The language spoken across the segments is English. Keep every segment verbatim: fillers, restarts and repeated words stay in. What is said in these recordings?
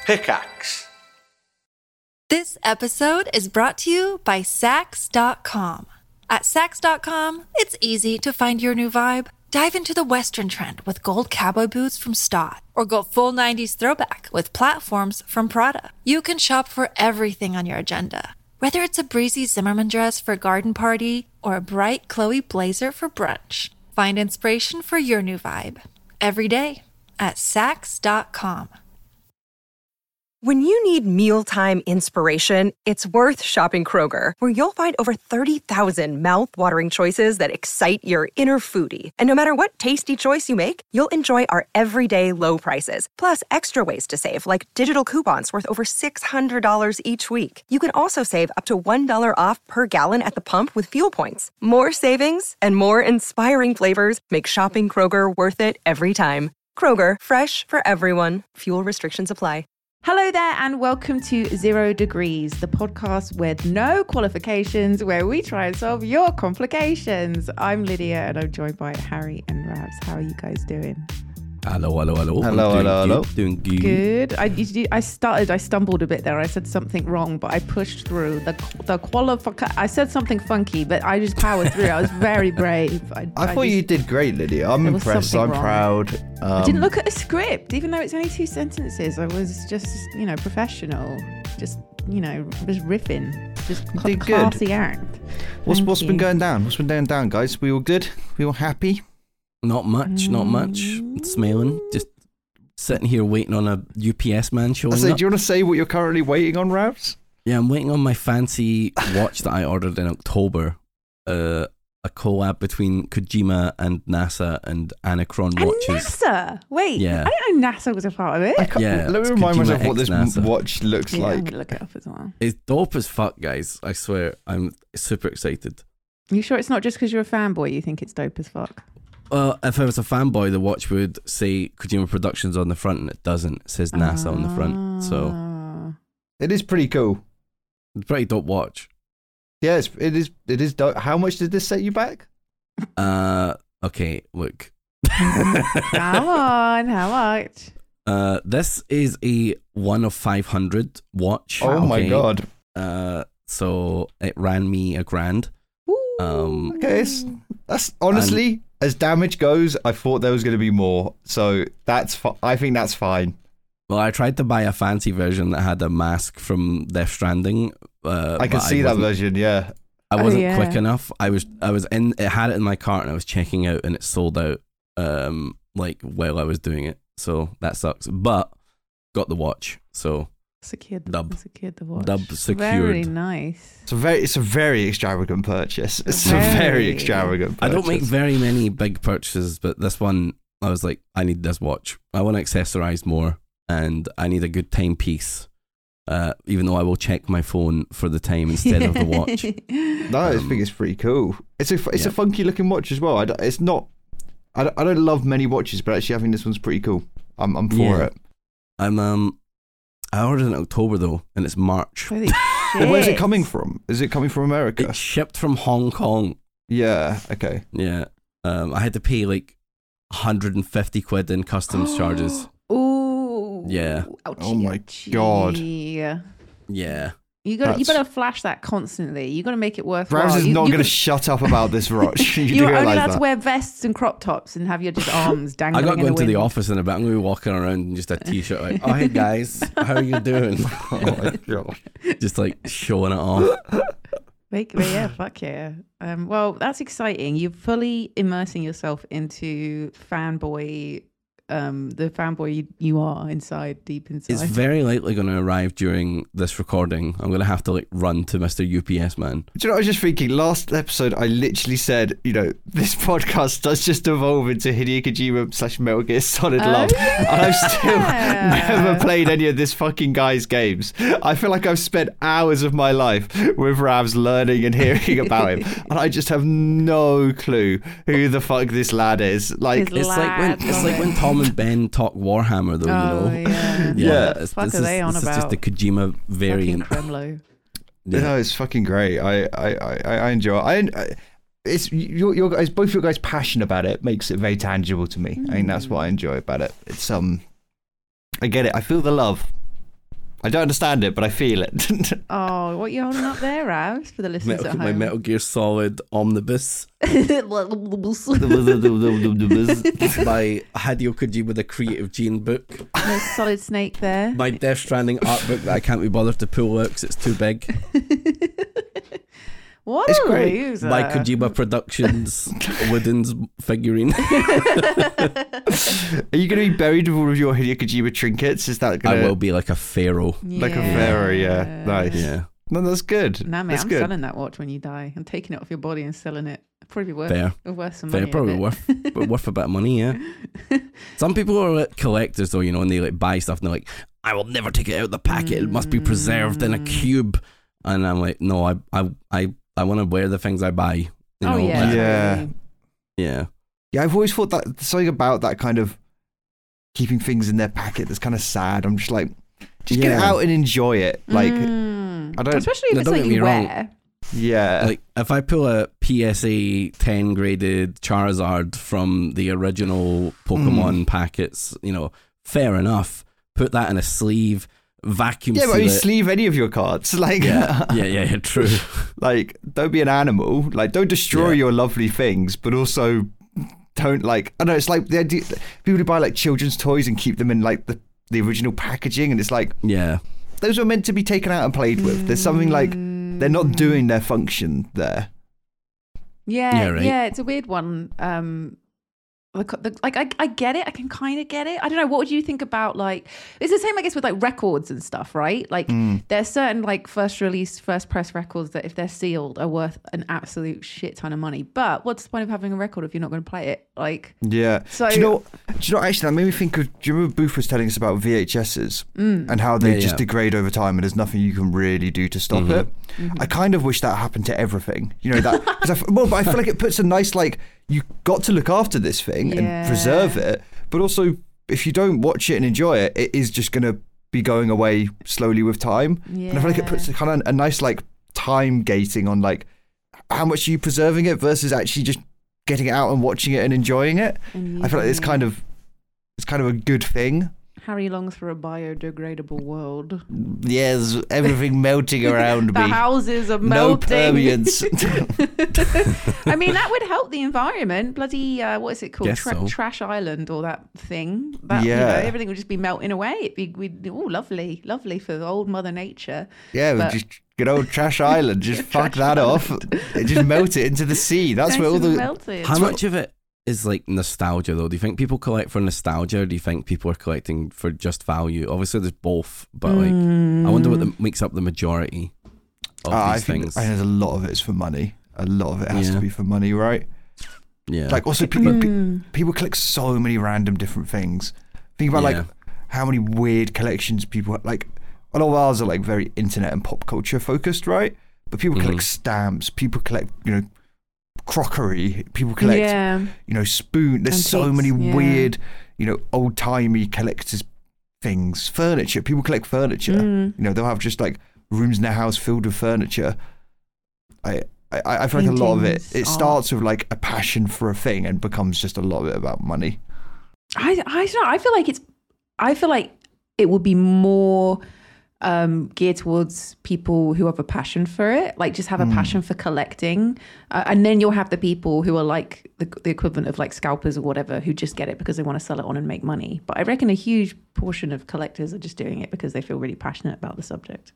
Pickaxe. This episode is brought to you by Sax dot com. At Sax dot com, it's easy to find your new vibe. Dive into the Western trend with gold cowboy boots from Stott, or go full nineties throwback with platforms from Prada. You can shop for everything on your agenda, whether it's a breezy Zimmermann dress for a garden party or a bright Chloe blazer for brunch. Find inspiration for your new vibe every day at Sax dot com. When you need mealtime inspiration, it's worth shopping Kroger, where you'll find over thirty thousand mouth-watering choices that excite your inner foodie. And no matter what tasty choice you make, you'll enjoy our everyday low prices, plus extra ways to save, like digital coupons worth over six hundred dollars each week. You can also save up to one dollar off per gallon at the pump with fuel points. More savings and more inspiring flavors make shopping Kroger worth it every time. Kroger, fresh for everyone. Fuel restrictions apply. Hello there and welcome to Zero Degrees, the podcast with no qualifications, where we try and solve your complications. I'm Lydia and I'm joined by Harry and Ravs. How are you guys doing? Hello, hello, hello. Hello, I'm hello, doing hello. Good, doing good. Good. I, you, I started, I stumbled a bit there. I said something wrong, but I pushed through. The the qualifi- I said something funky, but I just powered through. I was very brave. I, I, I thought just, you did great, Lydia. I'm There was impressed. I'm something wrong. proud. Um, I didn't look at a script, even though it's only two sentences. I was just, you know, professional. Just, you know, just riffing. Just You cl- did good. classy act. What's Thank what's you. been going down? What's been going down, guys? We all good? We all happy? Not much, not much. Mm. Smiling. Just sitting here waiting on a U P S man showing I say, up. do you want to say what you're currently waiting on, Ravs? Yeah, I'm waiting on my fancy watch that I ordered in October. Uh, a collab between Kojima and NASA and Anachron And watches. NASA. Wait, Yeah. I didn't know NASA was a part of it. I can't- Yeah, let me it's remind Kojima myself what this ex-NASA. watch looks Yeah, I'm like. gonna look it up as well. It's dope as fuck, guys. I swear. I'm super excited. You sure it's not just because you're a fanboy you think it's dope as fuck? Well, if I was a fanboy, the watch would say Kojima Productions on the front, and it doesn't. It says NASA on the front. So Ah. It is pretty cool. it's a pretty dope watch. Yes, it is. It is. Dope. How much did this set you back? Uh, okay, look. Come on, how much? Uh, this is a one of five hundred watch. Oh my okay? god. Uh, so it ran me a grand. Um, Okay, it's, that's honestly as damage goes. I thought there was going to be more, so that's. Fi- I think that's fine. Well, I tried to buy a fancy version that had a mask from Death Stranding. Uh, I can but see that wasn't- version. Yeah. I Oh, wasn't yeah. quick enough. I was, I was in. It had it in my cart, and I was checking out, and it sold out. Um, like while I was doing it, so that sucks. But got the watch, so Secured the, Dub. secured the watch. Dub secured. Very nice. It's a very, it's a very extravagant purchase. It's a Very. very extravagant purchase. I don't make very many big purchases, but this one, I was like, I need this watch. I want to accessorize more, and I need a good timepiece. Uh, even though I will check my phone for the time instead of the watch. No, I Um, think it's pretty cool. It's a, it's yeah. a funky looking watch as well. I don't- it's not. I don't, I don't love many watches, but actually, I think this one's pretty cool. I'm, I'm for Yeah. it. I'm um, I ordered it in October though, and it's March. Holy shit. Where's it coming from? Is it coming from America? It's shipped from Hong Kong. Yeah. Okay. Yeah. Um, I had to pay like one hundred fifty quid in customs charges. Ooh. Yeah. Ouchie, Oh my ouchie. God. Yeah. You got. You That's- better flash that constantly. You got to make it worthwhile. Browse is you, not you going to could- shut up about this watch. you do You're only realise allowed that. to wear vests and crop tops and have your just arms I dangling. got in going the to the wind. office in a bit. I'm going to be walking around in just a t-shirt like, oh, hey guys, how are you doing? Oh my god. Just like showing it off. Make, but yeah, fuck yeah. Um, well, that's exciting. You're fully immersing yourself into fanboy, um, the fanboy you, you are inside, deep inside. It's very likely going to arrive during this recording. I'm going to have to like run to Mister U P S man. Do you know what I was just thinking? Last episode, I literally said, you know, this podcast does just evolve into Hideo Kojima slash Metal Gear Solid Oh, love. yeah. And I've still never played any of this fucking guy's games. I feel like I've spent hours of my life with Ravs learning and hearing about him. And I just have no clue who the fuck this lad is. Like, His It's like when Lad, it's love like it. when Tom and Ben talk Warhammer, though. Oh, you know. yeah. Yeah. It's, Fuck this are is, they on this about? is just the Kojima Fucking variant. Kremlo. you know, it's fucking great. I, I, I, I enjoy it. I, I, it's your, your guys, both your guys' passion about it makes it very tangible to me. I think that's what I enjoy about it. It's um, I get it. I feel the love. I don't understand it, but I feel it. Oh, what are you holding up there, Ravs, for the listeners Metal, at home? my Metal Gear Solid Omnibus. My My Hideo Kojima The Creative Gene book. Solid Snake there. My Death Stranding art book that I can't be bothered to pull out because it's too big. What It's a great. loser. My Kojima Productions Wooden's figurine. Are you going to be buried with all of your Hideo Kojima trinkets? Is that I going to... will be like a pharaoh. Like a pharaoh, yeah. Nice. Yeah. No, that's good. Nah, mate, that's I'm good. selling that watch when you die. I'm taking it off your body and selling it. It'll probably be worth, Fair. worth some Fair, money. probably a bit. worth but worth a bit of money, yeah. Some people are like collectors though, you know, and they like buy stuff and they're like, I will never take it out of the packet. It must be preserved in a cube. And I'm like, no, I I I, I want to wear the things I buy. You Oh, know? yeah. like- Yeah. totally. yeah. Yeah, I've always thought that something about that kind of keeping things in their packet that's kind of sad. I'm just like, just get it Yeah. out and enjoy it. Like, Mm. I don't- Especially if No, it's don't something get me you wrong. wear. yeah. Like if I pull a P S A ten graded Charizard from the original Pokemon packets, you know, fair enough. Put that in a sleeve, vacuum yeah, but I seal mean, it. sleeve any of your cards. Like, Yeah, yeah, yeah, yeah, true. like, don't be an animal. Like, don't destroy Yeah. your lovely things, but also don't, like, I don't know, it's like the idea, people who buy, like, children's toys and keep them in, like, the, the original packaging, and it's like, Yeah. those are meant to be taken out and played with. There's something, like, they're not doing their function there. Yeah, Yeah, right. yeah, it's a weird one. Um, the, the, like I, I get it. I can kind of get it. I don't know. What would you think about like? It's the same, I guess, with like records and stuff, right? Like there's certain like first release, first press records that if they're sealed are worth an absolute shit ton of money. But what's the point of having a record if you're not going to play it? Like, Yeah. So- do you know? Do you know? Actually, that made me think of. Do you remember Booth was telling us about V H S's and how they Yeah, just yeah. degrade over time, and there's nothing you can really do to stop it. I kind of wish that happened to everything. You know that? Cause I, f- well, but I feel like it puts a nice like you got to look after this thing Yeah. and preserve it, but also if you don't watch it and enjoy it, it is just gonna be going away slowly with time. And I feel like it puts a kind of a nice like time gating on like how much are you preserving it versus actually just getting it out and watching it and enjoying it. and I feel like it's using kind of it's kind of a good thing. Harry longs for a biodegradable world. Yes, everything melting around The me. houses are No melting. permeance. I mean, that would help the environment. Bloody, uh, what is it called? Guess Tra- so. Trash Island or that thing. That, you Yeah. know, everything would just be melting away. It'd be, we'd, oh, lovely, lovely for old Mother Nature. Yeah, we But- just good old Trash Island. Just fuck Trash that off. Island. It just melt it into the sea. That's Nice where all and the melted. How much of it is like nostalgia though? Do you think people collect for nostalgia or do you think people are collecting for just value? Obviously there's both, but like I wonder what the, makes up the majority of Ah, I these think things. I think there's a lot of it's for money. A lot of it has Yeah. to be for money, right? yeah. Like also people pe- Mm. people collect so many random different things. Think about Yeah. like how many weird collections people like. A lot of ours are like very internet and pop culture focused, right? But people collect Mhm. stamps. People collect you know crockery. People collect Yeah. you know spoon. There's so many Antiques, yeah. weird you know old timey collectors things. Furniture. People collect furniture. Mm. You know they'll have just like rooms in their house filled with furniture. I. I, I feel like a lot of it, Paintings, it art. starts with like a passion for a thing and becomes just a lot of it about money. I, I don't know. I feel like it's, I feel like it would be more um, geared towards people who have a passion for it, like just have a Hmm. passion for collecting. Uh, and then you'll have the people who are like the, the equivalent of like scalpers or whatever, who just get it because they want to sell it on and make money. But I reckon a huge portion of collectors are just doing it because they feel really passionate about the subject.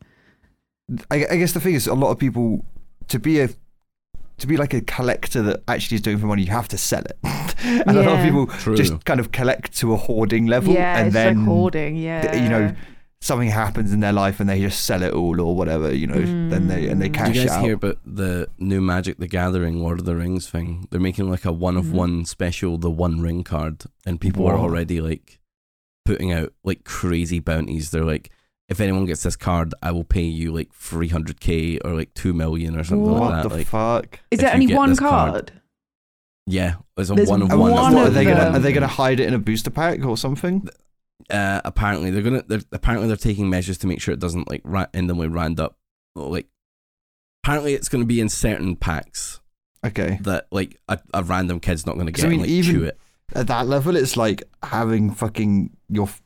I, I guess the thing is, a lot of people, to be a to be like a collector that actually is doing for money, you have to sell it. And a lot of Yeah. people True. just kind of collect to a hoarding level, yeah, and it's then like hoarding. Yeah, th- you know something happens in their life and they just sell it all or whatever. You know, then they and they Mm. cash Did you it guys out. hear about the new Magic the Gathering Lord of the Rings thing? They're making like a one of one special, the One Ring card, and people are Whoa. already like putting out like crazy bounties. They're like, if anyone gets this card, I will pay you like three hundred k or like two million or something What like that. the Like, fuck? is if there you only get one this card? card- yeah, it's a There's one of And one. what- One what, are of they gonna them. are they gonna hide it in a booster pack or something? Uh, apparently they're gonna. They're apparently they're taking measures to make sure it doesn't like ra- randomly round up. Like, apparently it's going to be in certain packs Okay. that like a, a random kid's not going to 'Cause get I mean, and like even- chew it. At that level, it's like having fucking your your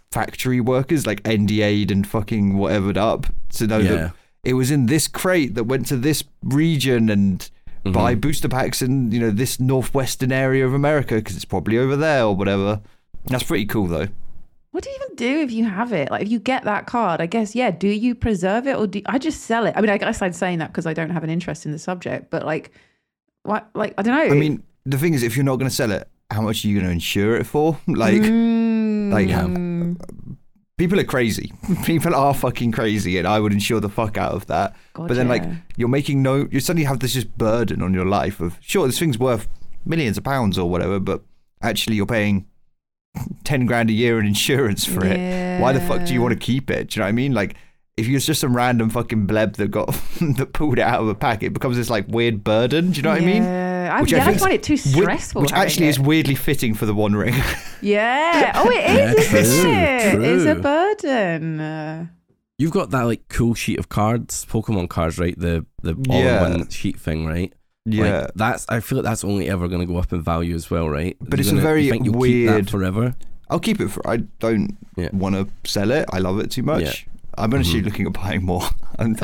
factory workers, like N D A'd and fucking whatever'd up, to know Yeah. that it was in this crate that went to this region and Mhm. buy booster packs in, you know, this northwestern area of America because it's probably over there or whatever. That's pretty cool though. What do you even do if you have it? Like, if you get that card, I guess, yeah, do you preserve it or do I just sell it? I mean, I guess I'm saying that because I don't have an interest in the subject, but like, what, like, I don't know. I mean, the thing is, if you're not going to sell it, how much are you going to insure it for? Like, Mm. like people are crazy. People are fucking crazy, and I would insure the fuck out of that. God, but then, yeah. like, you're making no, you suddenly have this just burden on your life of, sure, this thing's worth millions of pounds or whatever, but actually you're paying ten grand a year in insurance for it. Why the fuck do you want to keep it? Do you know what I mean? Like, if you're just some random fucking bleb that got that pulled it out of a pack, it becomes this like weird burden. Do you know what I mean? I, Which yeah, I, think find it too is stressful. wi- Which having actually it. is weirdly fitting for the One Ring. Yeah. Oh, it Yeah, is, true, isn't it? true. It's a burden. Uh, You've got that like cool sheet of cards, Pokemon cards, right? The the Yeah. all-in-one sheet thing, right? Yeah. Like, that's. I feel like that's only ever going to go up in value as well, right? But You're it's a gonna- very you think you'll keep weird- that forever. I'll keep it for. I don't Yeah. want to sell it. I love it too much. Yeah. I'm actually Mhm. looking at buying more. And-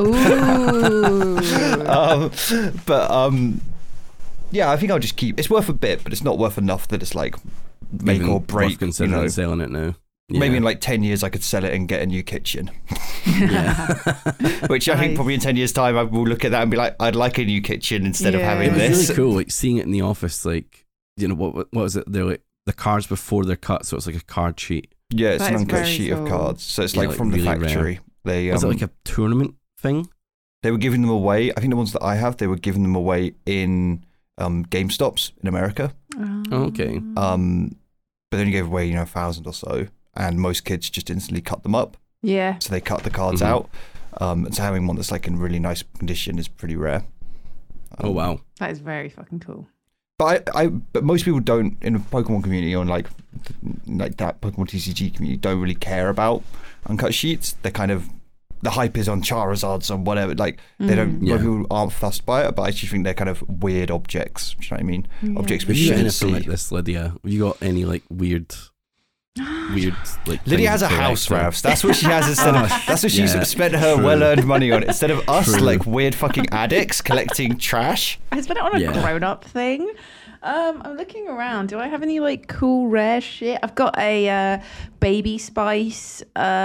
ooh. um, but um, yeah, I think I'll just keep. It's worth a bit, but it's not worth enough that it's like make Even or worth break. You considering know, selling it now. Yeah. maybe in like ten years I could sell it and get a new kitchen. Yeah. Which I think Nice. probably in ten years' time I will look at that and be like, I'd like a new kitchen instead of Yeah. having It was this. really cool, like seeing it in the office. Like, you know, what what what was it? They're like the cards before they're cut, so it's like a card sheet. Yeah, it's That an is uncut very sheet cool. of cards, so it's Yeah, like like from the really rare. factory. They um, Was it like a tournament thing? they were giving them away. I think the ones that I have, they were giving them away in um, GameStops in America. Oh, okay. Um, but they only gave away, you know, a thousand or so, and most kids just instantly cut them up. Yeah. So they cut the cards Mhm. out. Um, and so having one that's like in really nice condition is pretty rare. Oh Um, wow. That is very fucking cool. But I, I, but most people don't in the Pokemon community or like, like that Pokemon T C G community don't really care about uncut sheets. They're kind of the hype is on Charizards and whatever. Like they don't, Yeah. most people aren't fussed by it. But I just think they're kind of weird objects. Do you know what I mean? Yeah. Objects we Have you got shouldn't anything see. like this, Lydia? Have you got any like weird, weird like? Lydia things has a to house, collect? Ravs. That's what she has instead of. That's what she's Yeah, spent her true. well-earned money on. Instead of us, True. like weird fucking addicts collecting trash. I spent it on a Yeah. grown-up thing. Um, I'm looking around. Do I have any like cool rare shit? I've got a uh, Baby Spice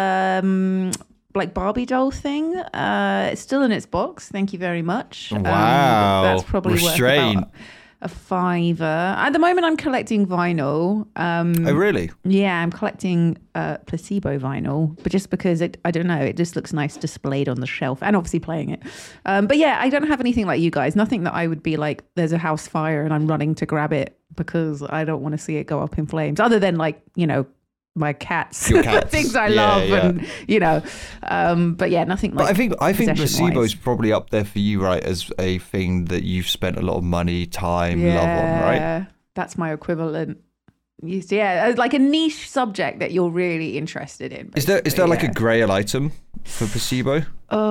um, like Barbie doll thing. Uh, it's still in its box. Thank you very much. Um, Wow. that's probably Restraint. worth about a fiver. At the moment, I'm collecting vinyl. Um, Oh, really? Yeah, I'm collecting uh, placebo vinyl, but just because it, I don't know, it just looks nice displayed on the shelf, and obviously playing it. Um, but yeah, I don't have anything like you guys. Nothing that I would be like, there's a house fire and I'm running to grab it because I don't want to see it go up in flames. Other than like, you know, my cats, Your cats. things I Yeah, love, yeah. and you know, um, but yeah, nothing like. But I think I think possession-wise. placebo's probably up there for you, right? As a thing that you've spent a lot of money, time, love on, right? Yeah, that's my equivalent. You see, yeah, it's like a niche subject that you're really interested in. Is there is there basically, like yeah. a grail item for placebo?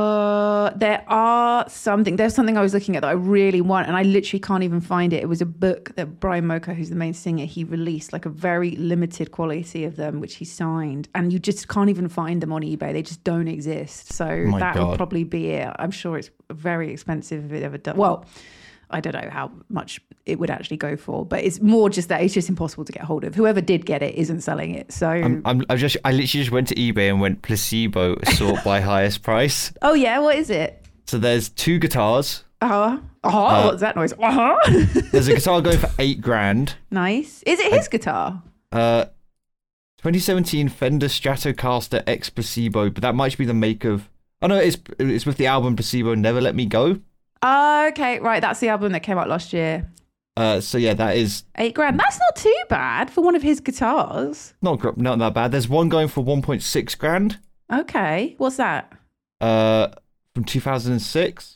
Uh, there are something. There's something I was looking at that I really want, and I literally can't even find it. It was a book that Brian Mocha, who's the main singer, he released, like a very limited quality of them, which he signed, and you just can't even find them on eBay. They just don't exist. So My that would God. probably be it. I'm sure it's very expensive if it ever does. Well, I don't know how much it would actually go for, but it's more just that it's just impossible to get hold of. Whoever did get it isn't selling it. So, I'm, I'm I just I literally just went to eBay and went placebo sort by highest price. oh yeah, what is it? So there's two guitars. Uh huh. Uh-huh. Uh, What's that noise? Uh huh. There's a guitar going for eight grand. Nice. Is it his guitar? Uh, twenty seventeen Fender Stratocaster X Placebo, but that might be the make of. Oh no, it's it's with the album Placebo Never Let Me Go. Oh, okay, right. That's the album that came out last year. Uh, so yeah, that is Eight grand. That's not too bad for one of his guitars. not gr- not that bad. There's one going for one point six grand. Okay. What's that? Uh, from two thousand six.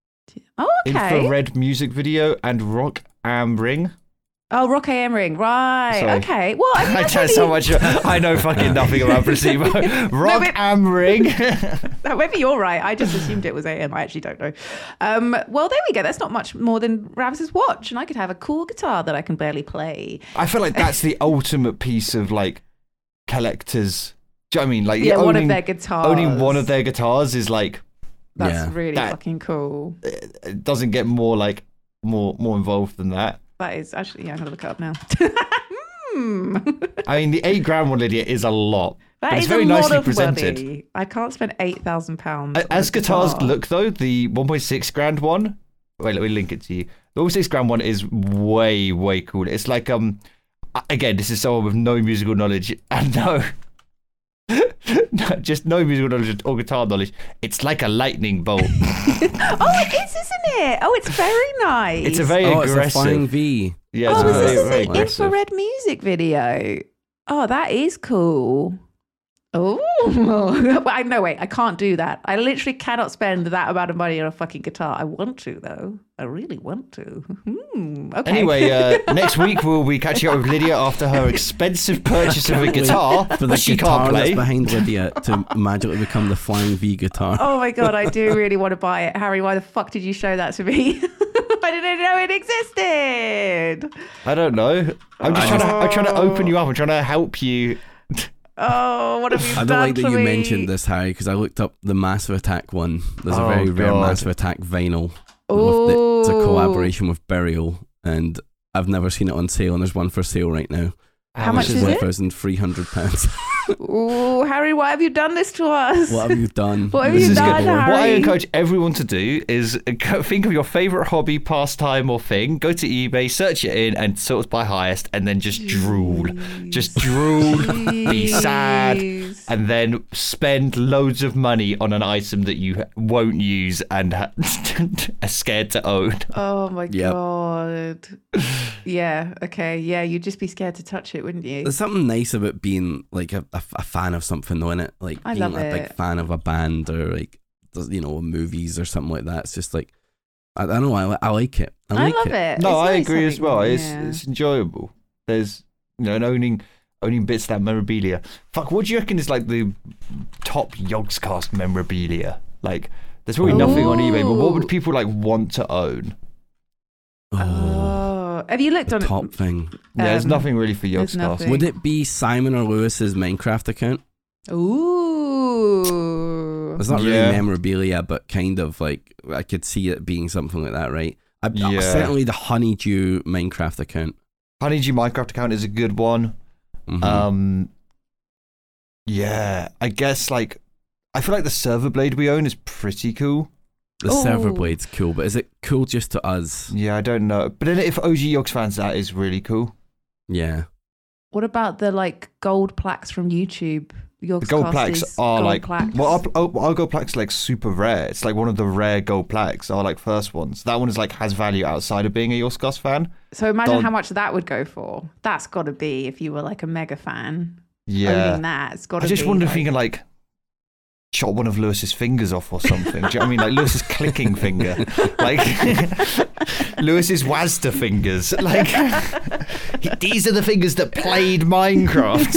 Oh, okay. Infrared music video and Rock Am Ring. Oh, Rock A M Ring. Right. Sorry. Okay. Well, I, mean, I that's know maybe- so much. I know fucking nothing about placebo. Rock but- Am Ring. Maybe you're right. I just assumed it was A M. I actually don't know. Um, well, there we go. That's not much more than Ravs's watch, and I could have a cool guitar that I can barely play. I feel like that's the ultimate piece of like collector's Do you know what I mean? Like Yeah, owning, one of their guitars. owning one of their guitars is like That's Yeah. really That- fucking cool. it doesn't get more like more more involved than that. That is actually, yeah, I'm going to look it up now. hmm. I mean, the eight grand one, Lydia, is a lot. That but is it's very a lot nicely of presented. money. I can't spend eight thousand pounds. A- As guitars look, though, the one point six grand one. Wait, let me link it to you. The one point six grand one is way, way cool. It's like um, again, this is someone with no musical knowledge and no, no just no musical knowledge or guitar knowledge. It's like a lightning bolt. Oh, it is, isn't it? Oh, it's very nice. It's a very Oh, aggressive. it's a flying V. Yeah, it's Oh, a is very, this very an aggressive. infrared music video? Oh, that is cool. Oh, I no wait, I can't do that. I literally cannot spend that amount of money on a fucking guitar. I want to though. I really want to. Hmm, okay. Anyway, uh, next week we'll be catching up with Lydia after her expensive purchase of a guitar For the that she guitar can't that's play. behind Lydia to magically become the flying V guitar. Oh my god, I do really want to buy it. Harry, why the fuck did you show that to me? I didn't know it existed. I don't know. I'm just trying to. I'm trying to open you up. I'm trying to help you. Oh, what have you I don't done like that to you me? mentioned this, Harry, because I looked up the Massive Attack one. There's Oh, a very rare God. Massive Attack vinyl. With the, it's a Ooh. collaboration with Burial, and I've never seen it on sale, and there's one for sale right now. How much is one it? thousand three hundred pounds. Ooh, Harry, why have you done this to us? What have you done? What have This you is done, good. Harry? What I encourage everyone to do is go- think of your favorite hobby, pastime, or thing. Go to eBay, search it in, and sort by highest, and then just drool. Just drool, be sad, Jeez. and then spend loads of money on an item that you won't use and ha- are scared to own. Oh my Yep. god. Yeah, okay. Yeah, you'd just be scared to touch it, wouldn't you? There's something nice about being like a, a, a fan of something, though, innit? Like I being love a big it. fan of a band or like, does- you know, movies or something like that. It's just like, I, I don't know, I, I like it. I, I like love it. it. No, It's I nice agree as having- well. It's yeah. it's enjoyable. There's you know, and owning owning bits of that memorabilia. Fuck, what do you reckon is like the top Yogscast memorabilia? Like, there's probably nothing on eBay, but what would Ooh. people like want to own? Oh, Oh, have you looked the on top thing. Yeah, there's Um, nothing really for there's Yogscast. nothing. Would it be Simon or Lewis's Minecraft account? Ooh. It's not really Yeah. memorabilia, but kind of like I could see it being something like that, right? I, Yeah. Certainly the Honeydew Minecraft account. Honeydew Minecraft account is a good one. Mhm. Um, yeah, I guess like I feel like the server blade we own is pretty cool. the server Ooh. blade's cool, but is it cool just to us? Yeah, I don't know, but then if O G Yogs fans, that is really cool. Yeah. What about the like gold plaques from YouTube? Your The gold plaques are gold like plaques. well, our, our, our gold plaques are like super rare. It's like one of the rare gold plaques. Our like first ones. That one is like has value outside of being a Yogscast fan. So imagine Don't- how much that would go for. That's got to be if you were like a mega fan. Yeah, Owning that, it's got to I just be wonder like, if you can like chop one of Lewis's fingers off or something. Do you know what I mean? Like Lewis's clicking finger, like Lewis's Wazda fingers. Like these are the fingers that played Minecraft,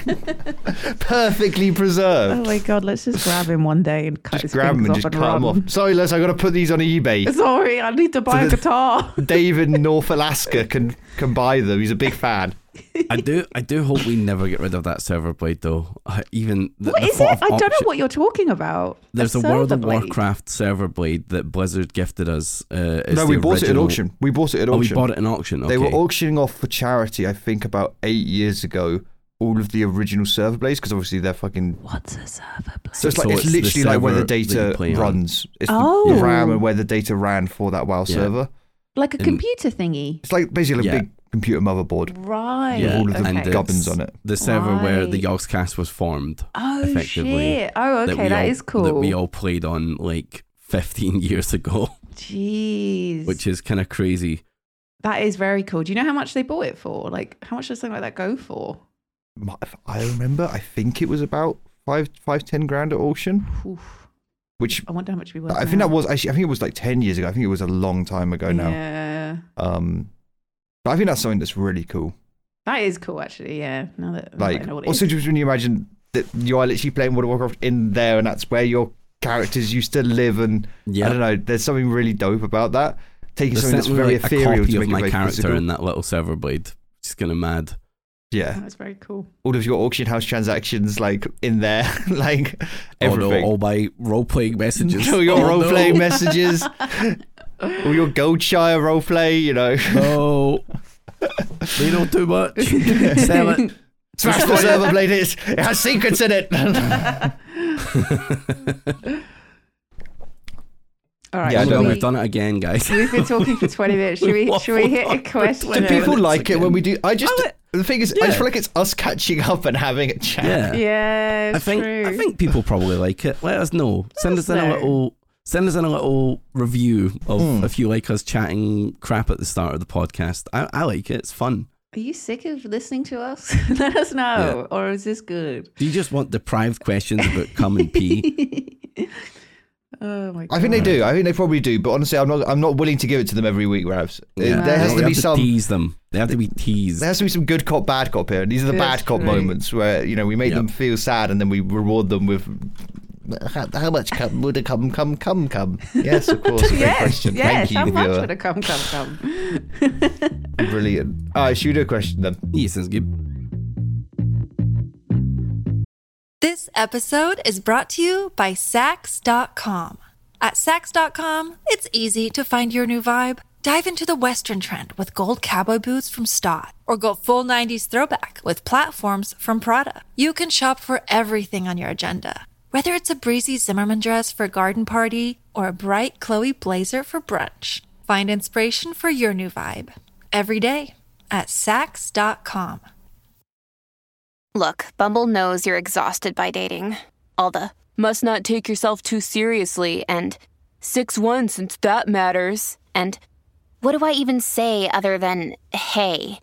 perfectly Oh preserved. my god, let's just grab him one day and cut Just his grab them and fingers just off cut and them run. off. Sorry, Les, I got to put these on eBay. Sorry, I need to buy So a the- guitar. Dave in North Alaska can can buy them. He's a big fan. I do I do hope we never get rid of that server blade though. I, even the, What the is thought it? of I don't know option- what you're talking about. There's a a World server of blade. Warcraft server blade that Blizzard gifted us. Uh, as No, the we bought it at original- auction. We bought it at Oh, we auction. bought it in auction. Okay. They were auctioning off for charity, I think, about eight years ago. All of the original server blades, because obviously they're fucking. What's a server blade? So it's like So it's it's the literally like where the server that you data play on. runs. It's the Oh. RAM and where the data ran for that WoW Yeah. server. Like a in- computer thingy. It's like basically a Yeah. big computer motherboard Right. Yeah, with all of the and okay. gubbins it's on it. The server where the Right. Yogscast was formed. Oh effectively, shit. Oh, okay, we that all, is cool. That we all played on like fifteen years ago, Jeez. which is kind of crazy. That is very cool. Do you know how much they bought it for? Like, how much does something like that go for? My- if I remember, I think it was about five, five, ten grand at auction. Oof. Which I wonder how much we worth. I think now. that was actually. I think it was like ten years ago. I think it was a long time ago now. Yeah. Um, but I think that's something that's really cool. That is cool, actually. Yeah. Now that, now that I Like, know what it also is. just when you imagine that you are literally playing World of Warcraft in there, and that's where your characters used to live, and Yeah, I don't know. There's something really dope about that. Taking There's something that's certainly, very like, a ethereal copy to of make it my very character physical. in that little server blade. It's kind of mad. Yeah. That's very cool. All of your auction house transactions, like, in there. Like, everything. Oh, no, all my role-playing messages. All your oh, role-playing no. messages. All your Goldshire roleplay, you know. No. They know too much. Sell it. Smash the server blade. It it has secrets in it. All right. Yeah, I Oh, should no, don't- we- we've done it again, guys. We've been talking for twenty minutes. Should we, We've should we hit a waffled on for question? twenty Do people minutes like it again. when we do? I just Oh, it- the thing is, I yeah. just feel like it's us catching up and having a chat. Yeah. Yeah, I it's think true. I think people probably like it. Let us know. Send us in a know. little send us in a little review of Hmm. if you like us chatting crap at the start of the podcast. I, I like it. It's fun. Are you sick of listening to us? Let us know. Or is this good? Do you just want deprived questions about cum and pee? Oh my god. I think they do. I think they probably do. But honestly, I'm not. I'm not willing to give it to them every week, Ravs. Yeah. There has They to have be some. tease them. They have to be teased. There has to be some good cop, bad cop here. And these are the That's bad cop true. moments where you know we make Yep. them feel sad and then we reward them with. How, how much cum would it come, come, come, come? Yes, of course. Great Yes, question. yes. Thank How you, much viewer. would it come, come, come? Brilliant. All right, should we do a question then? Yeah, sounds good. This episode is brought to you by Sax dot com. At Sax dot com, it's easy to find your new vibe. Dive into the Western trend with gold cowboy boots from Stott, or go full nineties throwback with platforms from Prada. You can shop for everything on your agenda, whether it's a breezy Zimmermann dress for a garden party or a bright Chloe blazer for brunch. Find inspiration for your new vibe every day at Sax dot com. Look, Bumble knows you're exhausted by dating. All the must not take yourself too seriously and six one since that matters. And what do I even say other than hey?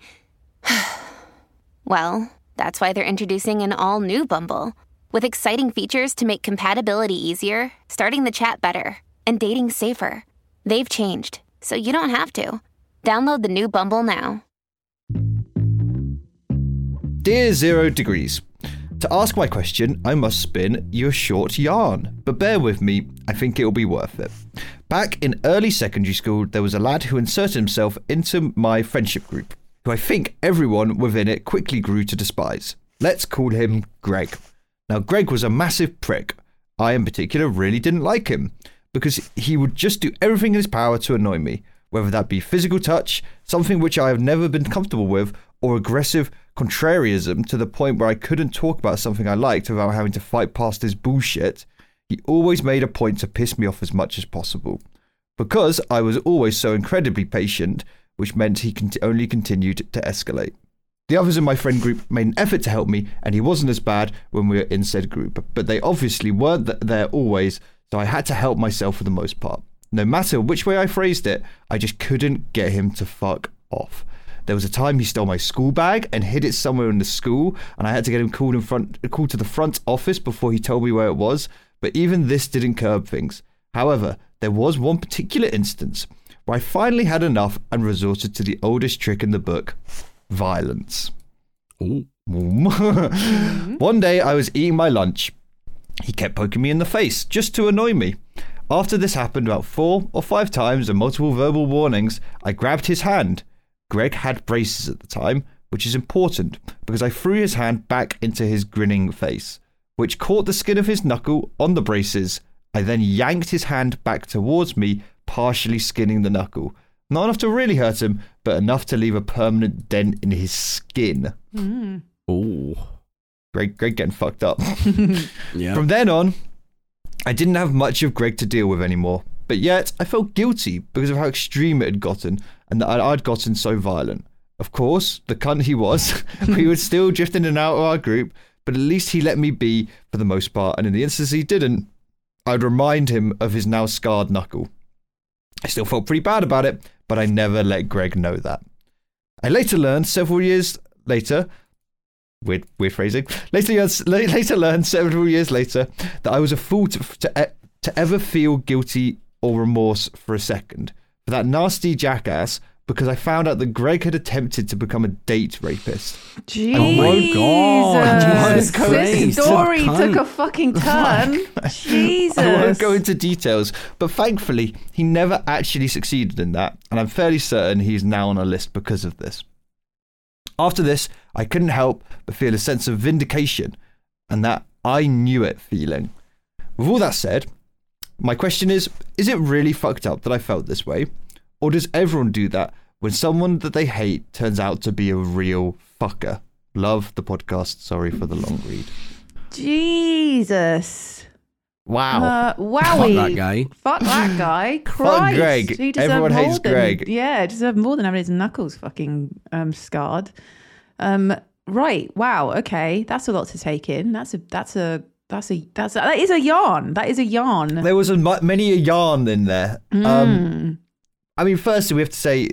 Well, that's why they're introducing an all-new Bumble with exciting features to make compatibility easier, starting the chat better, and dating safer. They've changed, so you don't have to. Download the new Bumble now. Dear Zero Degrees, to ask my question, I must spin you a short yarn, but bear with me, I think it'll be worth it. Back in early secondary school, there was a lad who inserted himself into my friendship group, who I think everyone within it quickly grew to despise. Let's call him Greg. Now, Greg was a massive prick. I, in particular, really didn't like him, because he would just do everything in his power to annoy me, whether that be physical touch, something which I have never been comfortable with, or aggressive contrarianism to the point where I couldn't talk about something I liked without having to fight past his bullshit. He always made a point to piss me off as much as possible. Because I was always so incredibly patient, which meant he con- only continued to escalate. The others in my friend group made an effort to help me, and he wasn't as bad when we were in said group, but they obviously weren't th- there always, so I had to help myself for the most part. No matter which way I phrased it, I just couldn't get him to fuck off. There was a time he stole my school bag and hid it somewhere in the school, and I had to get him called in front, called to the front office before he told me where it was. But even this didn't curb things. However, there was one particular instance where I finally had enough and resorted to the oldest trick in the book: violence. Ooh. One day I was eating my lunch. He kept poking me in the face just to annoy me. After this happened about four or five times and multiple verbal warnings, I grabbed his hand. Greg had braces at the time, which is important because I threw his hand back into his grinning face, which caught the skin of his knuckle on the braces. I then yanked his hand back towards me, partially skinning the knuckle. Not enough to really hurt him, but enough to leave a permanent dent in his skin. Mm. Oh. Greg, Greg getting fucked up. Yeah. From then on, I didn't have much of Greg to deal with anymore, but yet I felt guilty because of how extreme it had gotten and that I'd gotten so violent. Of course, the cunt he was, we would still drift in and out of our group, but at least he let me be for the most part, and in the instance he didn't, I'd remind him of his now scarred knuckle. I still felt pretty bad about it, but I never let Greg know that. I later learned several years later Weird, weird phrasing. Later, years, later learned several years later that I was a fool to, to to ever feel guilty or remorse for a second for that nasty jackass, because I found out that Greg had attempted to become a date rapist. Jesus. Oh my God. This Christ. story What a took cunt. a fucking turn. Jesus. I won't go into details, but thankfully he never actually succeeded in that, and I'm fairly certain he's now on a list because of this. After this, I couldn't help but feel a sense of vindication, and that I knew it feeling. With all that said, my question is, is it really fucked up that I felt this way? Or does everyone do that when someone that they hate turns out to be a real fucker? Love the podcast. Sorry for the long read. Jesus. Wow. Uh, wowie. Fuck that guy. Fuck that guy. Christ. Greg. He deserved Everyone more hates than, Greg. Yeah, deserved more than having his knuckles fucking um, scarred. Um, right. Wow. Okay. That's a lot to take in. That's a, that's a, that's a, that's a, that is a yarn. That is a yarn. There was a, many a yarn in there. Mm. Um, I mean, firstly, we have to say,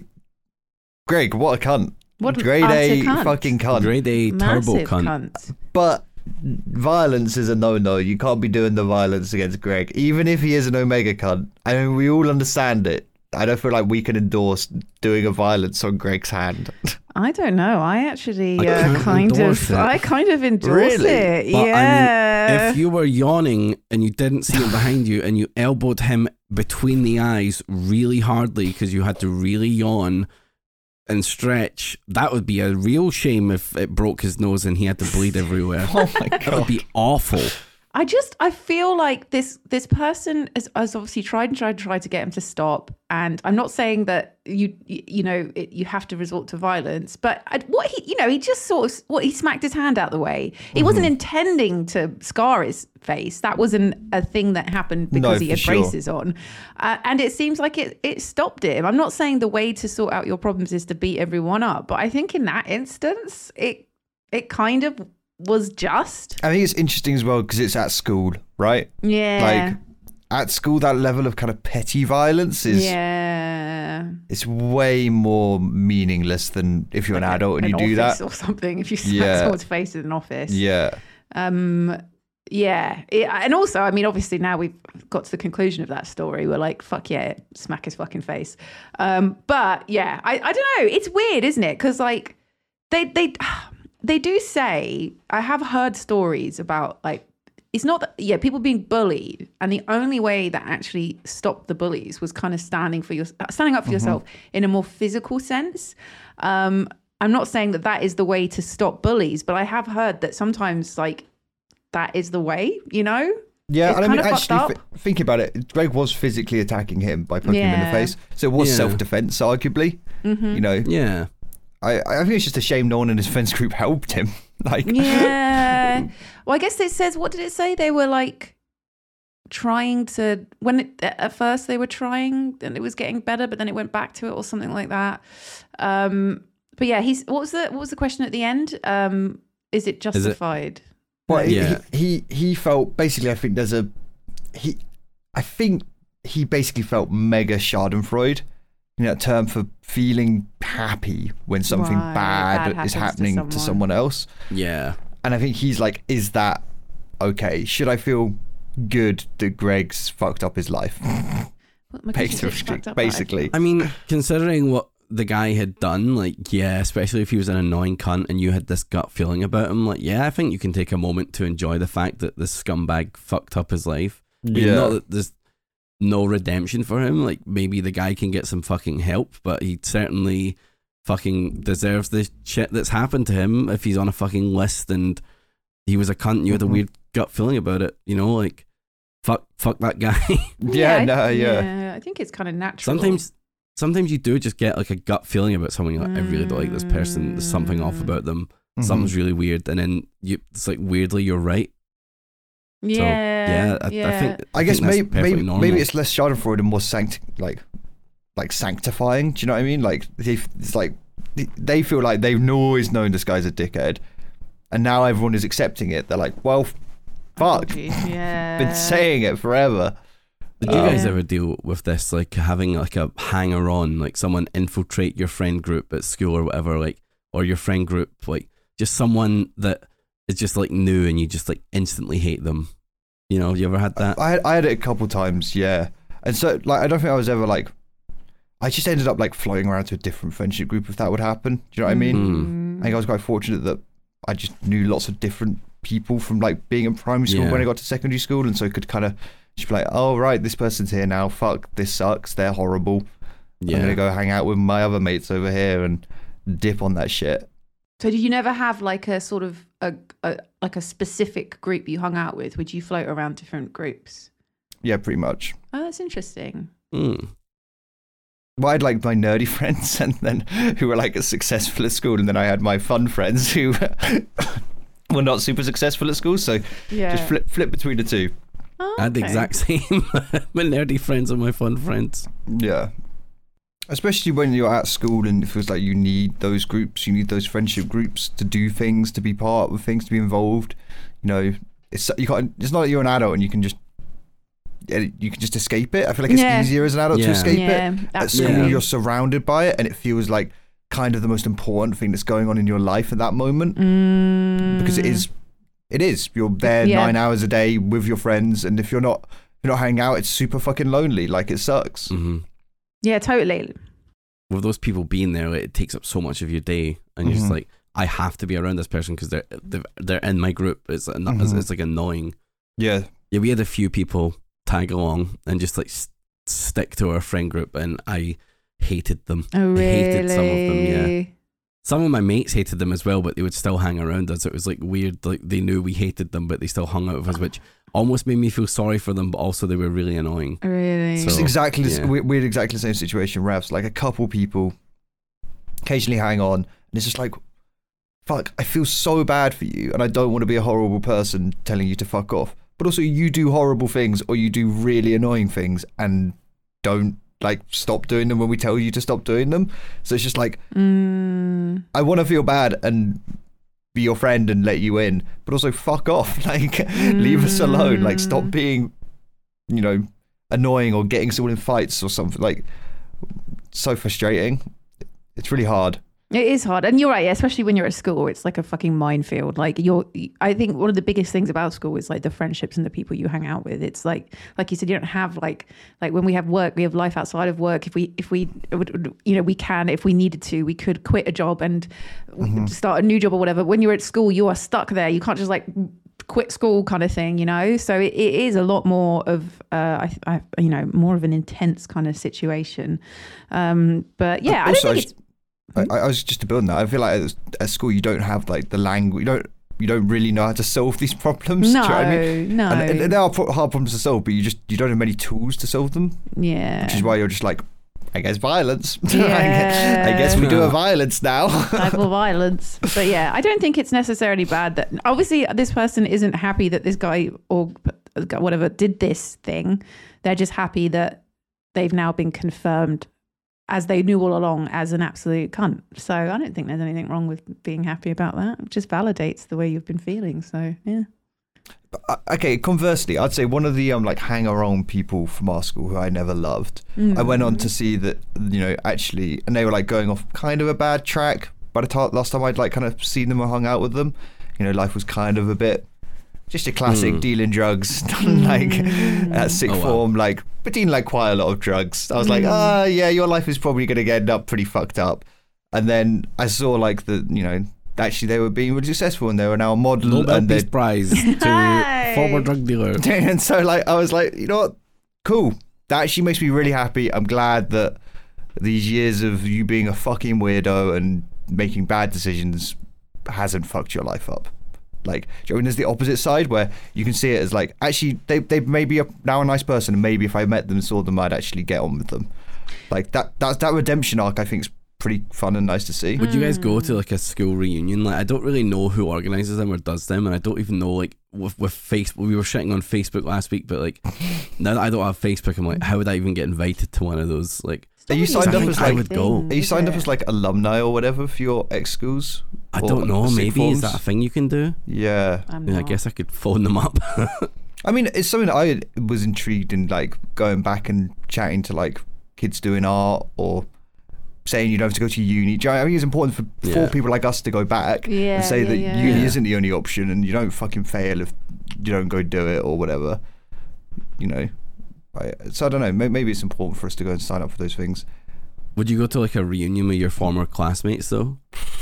Greg, what a cunt. What an Grade utter A cunt. fucking cunt. Grade A turbo Massive cunt. cunt. But violence is a no-no. You can't be doing the violence against Greg, even if he is an Omega cunt. I mean, we all understand it. I don't feel like we can endorse doing a violence on Greg's hand. I don't know. I actually I uh, can't kind endorse of, it. I kind of endorse Really? it. But, I mean, yeah. if you were yawning and you didn't see him behind you and you elbowed him between the eyes really hardly because you had to really yawn and stretch, that would be a real shame if it broke his nose and he had to bleed everywhere. Oh my That would god. be awful. I just I feel like this this person has, has obviously tried and tried and tried to get him to stop, and I'm not saying that you you, you know it, you have to resort to violence, but I, what he you know he just sort of what he smacked his hand out the way. He wasn't intending to scar his face. That wasn't a thing that happened because No, he for had sure. braces on, uh, and it seems like it it stopped him. I'm not saying the way to sort out your problems is to beat everyone up, but I think in that instance it it kind of was just I think it's interesting as well because it's at school, right? yeah. Like at school, that level of kind of petty violence is yeah. it's way more meaningless than if you're an adult and you do that. or something. If you smack Yeah. someone's face in an office, Yeah. um, yeah, It- and also, I mean, obviously now we've got to the conclusion of that story. We're like, fuck yeah, smack his fucking face. Um, but yeah, I, I don't know. It's weird, isn't it? Because like they they they do say, I have heard stories about like. It's not that, yeah, people being bullied, and the only way that actually stopped the bullies was kind of standing for your, standing up for yourself in a more physical sense. Um, I'm not saying that that is the way to stop bullies, but I have heard that sometimes like that is the way, you know? Yeah, It's and I mean, kind of fucked actually, up. th- thinking about it, Greg was physically attacking him by punching him in the Yeah. face. So it was Yeah. self-defense, arguably. Mm-hmm. You know, Yeah. I, I think it's just a shame no one in his friends group helped him. Like, Yeah. Well, I guess it says, what did it say? They were like trying to, when it, at first they were trying and it was getting better, but then it went back to it or something like that. Um, but yeah, he's, what was the, what was the question at the end? Um, is it justified? well, he- Yeah. he, he he felt basically. I think there's a he. I think he basically felt mega Schadenfreude. You know, that term for feeling happy when something Right, bad, bad is happens to happening to someone. someone else. Yeah. And I think he's like, is that okay? Should I feel good that Greg's fucked up his life? What, my goodness, it's fucked Basically, up, basically. I mean, considering what the guy had done, like, yeah, especially if he was an annoying cunt and you had this gut feeling about him, like, yeah, I think you can take a moment to enjoy the fact that this scumbag fucked up his life. I mean, Yeah. not that there's no redemption for him. Like, maybe the guy can get some fucking help, but he certainly fucking deserves the shit that's happened to him if he's on a fucking list and he was a cunt and you had a Mhm. weird gut feeling about it, you know, like, fuck, fuck that guy. Yeah, I- no, yeah. yeah. I think it's kind of natural. Sometimes, sometimes you do just get like a gut feeling about someone. You're like, I really don't like this person. There's something off about them. Mhm. Something's really weird, and then you, it's like weirdly you're right. Yeah. So, yeah, I, yeah. I think. I guess think that's maybe perfectly maybe, normal. maybe it's less Schadenfreude and more sanct like like sanctifying. Do you know what I mean? Like they, it's like they feel like they've always known this guy's a dickhead, and now everyone is accepting it. They're like, well, fuck, Yeah. been saying it forever. Did you Um, guys ever deal with this, like having like a hanger on, like someone infiltrate your friend group at school or whatever, like, or your friend group, like just someone that is just like new and you just like instantly hate them? You know, you ever had that? I had, I had it a couple times, yeah. And so, like, I don't think I was ever like, I just ended up like floating around to a different friendship group if that would happen. Do you know what I mean? Mm. I think I was quite fortunate that I just knew lots of different people from like being in primary school Yeah. when I got to secondary school, and so I could kind of just be like, oh right, this person's here now. Fuck, this sucks. They're horrible. Yeah. I'm gonna go hang out with my other mates over here and dip on that shit. So did you never have like a sort of a, a like a specific group you hung out with? Would you float around different groups? Yeah, pretty much. Oh, that's interesting. Mm. Well, I had like my nerdy friends, and then who were like successful at school, and then I had my fun friends who were not super successful at school. So Yeah. just flip flip between the two. Oh, I had the okay. exact same. My nerdy friends and my fun friends. Yeah. Especially when you're at school and it feels like you need those groups, you need those friendship groups to do things, to be part of things, to be involved. You know, it's you can't. It's not that you're an adult and you can just you can just escape it. I feel like it's Yeah. easier as an adult to Yeah. escape Yeah, it. At absolutely. school, you're surrounded by it, and it feels like kind of the most important thing that's going on in your life at that moment, Mm. because it is. It is. You're there Yeah. nine hours a day with your friends, and if you're not, if you're not hanging out, it's super fucking lonely. Like it sucks. hmm Yeah, totally. With those people being there, like, it takes up so much of your day, and you're just Mhm. like, I have to be around this person because they're, they're they're in my group. It's it's, Mhm. it's like annoying. Yeah. Yeah, we had a few people tag along and just like s- stick to our friend group, and I hated them. Oh, I really? hated some of them. Yeah, some of my mates hated them as well, but they would still hang around us. It was like weird. Like they knew we hated them, but they still hung out with us, which almost made me feel sorry for them. But also, they were really annoying. Really? So- It's exactly the, s- yeah. we we had exactly the same situation, Ravs. Like a couple people occasionally hang on, and it's just like, fuck, I feel so bad for you, and I don't want to be a horrible person telling you to fuck off. But also, you do horrible things, or you do really annoying things, and don't like stop doing them when we tell you to stop doing them. So it's just like, Mm. I want to feel bad and be your friend and let you in, but also fuck off. Like, leave us alone. Like, stop being, you know, annoying or getting someone in fights or something. Like, so frustrating. It's really hard. It is hard, and you're right. Yeah, especially when you're at school, it's like a fucking minefield. Like you're, I think one of the biggest things about school is like the friendships and the people you hang out with. It's like, like you said, you don't have like, like when we have work, we have life outside of work. If we, if we, you know, we can, if we needed to, we could quit a job and Mm-hmm. start a new job or whatever. When you're at school, you are stuck there. You can't just like quit school kind of thing, you know. So it, it is a lot more of, uh, I, I, you know, more of an intense kind of situation. Um, but yeah, I Also, don't I think just- it's. I, I was just to build on that. I feel like at, at school you don't have like the language. You don't. You don't really know how to solve these problems. No, do you know what I mean? no. And, and they are pro- hard problems to solve, but you just you don't have many tools to solve them. Yeah. Which is why you're just like, I guess violence. I, Yeah. guess, I guess we do a violence now. Cyber violence. But yeah, I don't think it's necessarily bad that obviously this person isn't happy that this guy or whatever did this thing. They're just happy that they've now been confirmed, as they knew all along, as an absolute cunt. So I don't think there's anything wrong with being happy about that. It just validates the way you've been feeling. So yeah. Uh, okay, conversely, I'd say one of the um like hanger-on people from our school who I never loved. I went on to see that, you know, actually, and they were like going off kind of a bad track. By the time last time I'd like kind of seen them or hung out with them, you know, life was kind of a bit just your classic Mm. dealing drugs, like at sixth Oh, wow. form, like but dealing like quite a lot of drugs. I was like, ah, yeah, your life is probably going to end up pretty fucked up. And then I saw like the, you know, actually they were being really successful and they were now a model Nobel and Peace they Prize to former drug dealer. and so like I was like, you know what, cool, that actually makes me really happy. I'm glad that these years of you being a fucking weirdo and making bad decisions hasn't fucked your life up. Like, do you know, when there's the opposite side where you can see it as like, actually they they may be a, now a nice person, and maybe if I met them and saw them I'd actually get on with them. Like that that that redemption arc I think is pretty fun and nice to see. Would you guys go to like a school reunion? Like, I don't really know who organises them or does them, and I don't even know like with with Facebook. We were shitting on Facebook last week, but like now that I don't have Facebook, I'm like, how would I even get invited to one of those? Like, Are you signed I up think as I like would go. Are you signed up as like alumni or whatever for your ex schools? I Or don't know. sixth Maybe is forms? that a thing you can do? Yeah. I'm Yeah, I not. guess I could phone them up. I mean, it's something that I was intrigued in, like going back and chatting to like kids doing art or saying you don't have to go to uni. Do you know, I think it's important for, for Yeah. people like us to go back Yeah, and say yeah, that yeah. uni Yeah. isn't the only option and you don't fucking fail if you don't go do it or whatever. You know, I, so I don't know. may- Maybe it's important for us to go and sign up for those things. Would you go to like a reunion with your former classmates though?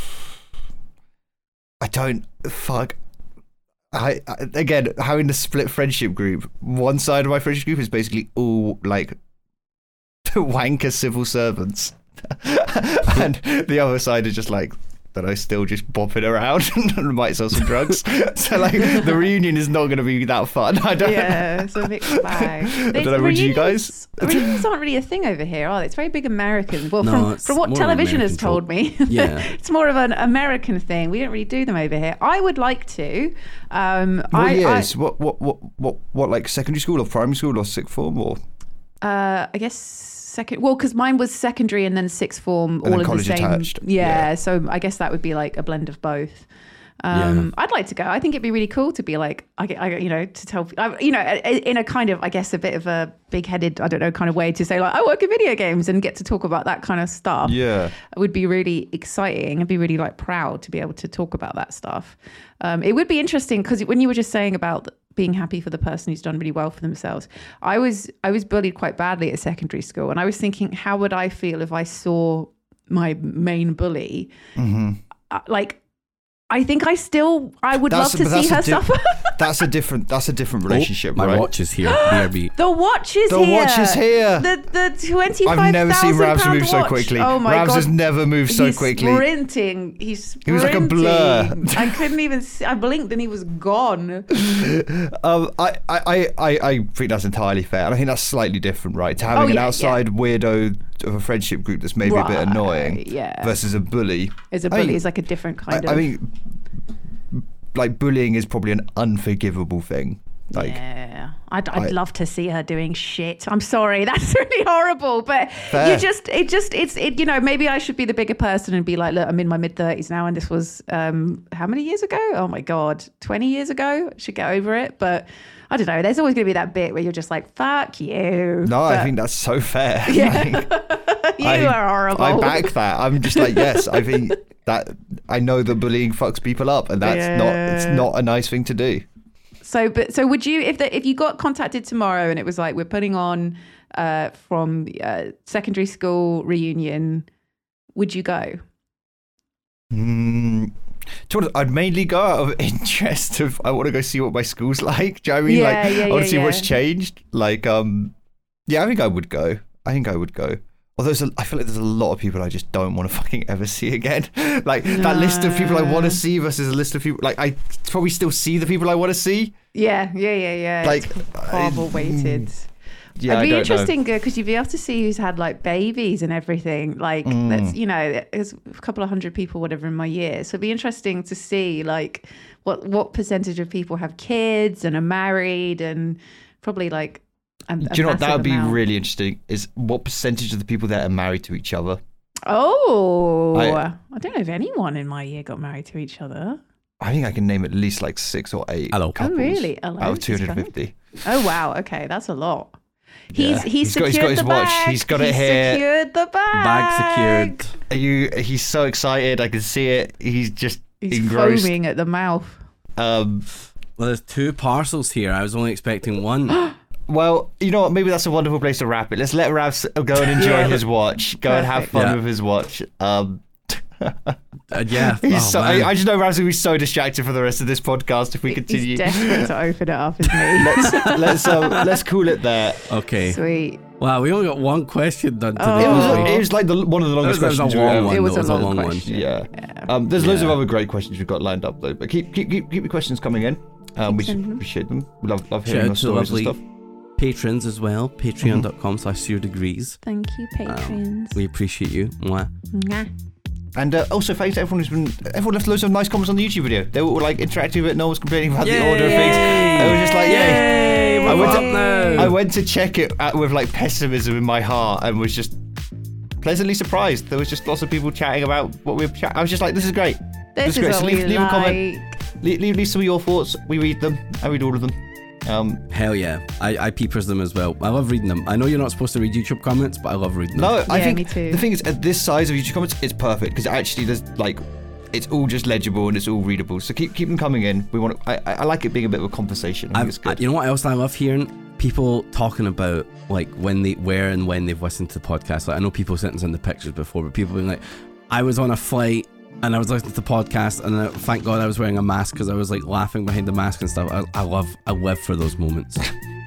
I don't fuck. I, I again having the split friendship group. One side of my friendship group is basically all like wanker civil servants, and the other side is just like that I still just bop it around and might sell some drugs. So like the reunion is not going to be that fun. I don't. Yeah, it's a mixed bag. I don't know. Would you guys? Reunions aren't really a thing over here, are they? It's very big American. Well, No, from it's from what more television has American told me, Yeah. it's more of an American thing. We don't really do them over here. I would like to. Um, What I, years? What, what what what what like secondary school or primary school or sixth form or? I, uh, I guess second. Well, because mine was secondary and then sixth form, And all then in the college same. attached. Yeah, Yeah. so I guess that would be like a blend of both. Um, I'd like to go. I think it'd be really cool to be like, I, I you know, to tell, I, you know, in a kind of, I guess, a bit of a big-headed, I don't know, kind of way to say like, I work in video games and get to talk about that kind of stuff. Yeah. It would be really exciting. I'd be really like proud to be able to talk about that stuff. Um, it would be interesting because when you were just saying about being happy for the person who's done really well for themselves, I was I was bullied quite badly at secondary school, and I was thinking, how would I feel if I saw my main bully, Mm-hmm. uh, like. I think I still, I would That's- love to but that's see a her di- suffer. That's a different. That's a different relationship, Oh, my right? watch is here. B R B. The watch is The here. watch is here. The the twenty-five I've never seen thousand Ravs pound move so watch. quickly. Oh my Ravs god, has never moved so He's quickly. Sprinting. He's sprinting. He was like a blur. I couldn't even. See, I blinked and he was gone. Um, I, I, I, I think that's entirely fair. And I think that's slightly different, right? To having Oh, an yeah, outside weirdo of a friendship group that's maybe a bit Right, annoying yeah. versus a bully. As a I bully, mean, is like a different I, kind I of. mean, like bullying is probably an unforgivable thing. Like, yeah, I'd, I'd I- love to see her doing shit. I'm sorry, that's really horrible, but Fair. you just, it just, it's, it, you know, maybe I should be the bigger person and be like, look, I'm in my mid thirties now, and this was um, how many years ago? Oh my god, twenty years ago. I should get over it, but I don't know. There's always going to be that bit where you're just like, fuck you. no, I But think that's so fair. Yeah. Like, you I, are horrible. I back that. I'm just like, yes, I think that I know that bullying fucks people up, and that's not. It's Yeah. not a nice thing to do. So, but so would you, if the, if you got contacted tomorrow and it was like, we're putting on uh, from uh, secondary school reunion, would you go? Mm, to be honest, I'd mainly go out of interest of I want to go see what my school's like. Do you know what I mean? Yeah, like yeah, I want yeah, to see what's yeah. changed. Like, um, yeah, I think I would go. I think I would go. Although there's a, I feel like there's a lot of people I just don't want to fucking ever see again. Like that list of people I want to see versus a list of people like I probably still see the people I want to see. Yeah, yeah, yeah, yeah. Like, It's horrible I- weighted. Yeah, It'd I be don't interesting because you'd be able to see who's had like babies and everything. Like Mm. that's, you know, there's a couple of hundred people, whatever, in my year. So it'd be interesting to see like what what percentage of people have kids and are married, and probably like. A, Do a you know what that massive would be amount. really interesting? Is what percentage of the people there are married to each other? Oh, I- I, don't know if anyone in my year got married to each other. I think I can name at least like six or eight. Hello. Oh, couples really? Hello, Out of he's two hundred fifty. Oh wow, okay, that's a lot. He's Yeah. he's, He's got- secured he's got his the watch. bag. He's got it He's here. Secured the bag. Bag secured. Are you? He's so excited. I can see it. He's just He's engrossed. foaming at the mouth. Um, Well, there's two parcels here. I was only expecting one. well, you know what? Maybe that's a wonderful place to wrap it. Let's let Ravs go and enjoy Yeah. his watch. Go and have Perfect. fun Yeah. with his watch. Um, Uh, yeah. he's oh, so, man. I, I just know Ravs will be so distracted for the rest of this podcast if we continue. He's desperate to open it up, isn't he? let's let's um, let's cool it there. okay. Sweet. Wow, we only got one question done today. Oh. It was, didn't we? it was like the, one of the longest That was a questions. long we've one. It was though. a long one. question. Yeah. Um, there's loads of Yeah. other great questions we've got lined up though, but keep keep keep, keep your questions coming in. Um, we should sending them. appreciate them. We love love Shout hearing out your to stories and lovely stuff. patrons as well. Patreon.com slash zero degrees. Thank you, patrons. We appreciate you. Mwah. Mwah. And uh, also thanks to everyone who's been everyone left loads of nice comments on the YouTube video. They were all like interactive with it, no one was complaining about the order of things. I was just like, yay! Yay! I went, What's to, up now? I went to check it at, with like pessimism in my heart and was just pleasantly surprised. There was just lots of people chatting about what we were chatting. I was just like, this is great. This is is great. what So we leave, leave a like. comment. Leave, leave, leave some of your thoughts. We read them. I read all of them. Um, Hell yeah. I, I peepers them as well. I love reading them. I know you're not supposed to read YouTube comments, but I love reading them. no, I Yeah, think me too. the thing is, at this size of YouTube comments, it's perfect because actually there's like, it's all just legible and it's all readable. So keep keep them coming in. We want. I, I I like it being a bit of a conversation. I think I've, it's good. I, you know what else I love hearing? People talking about like when they, where and when they've listened to the podcast. Like I know people sent us in the pictures before, but people being like, I was on a flight and I was listening to the podcast, and I, thank God I was wearing a mask because I was like laughing behind the mask and stuff. I, I love, I live for those moments.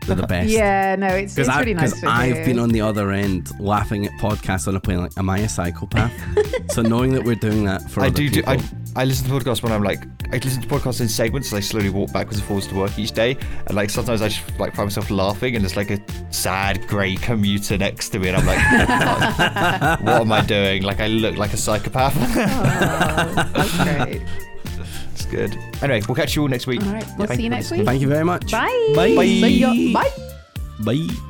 They're the best. Yeah, no, it's, it's I, really nice Because to I've hear. been on the other end laughing at podcasts on a plane like, am I a psychopath? So knowing that we're doing that for I other do, do people. I, I listen to podcasts when I'm like, I listen to podcasts in segments as I slowly walk backwards and forwards to work each day. And like sometimes I just like find myself laughing and there's like a sad grey commuter next to me and I'm like, what am I doing? Like I look like a psychopath. Oh, that's great. It's good. Anyway, we'll catch you all next week. All right, we'll Thank see you for next listening. week. Thank you very much. Bye. Bye. See ya. Bye. Bye.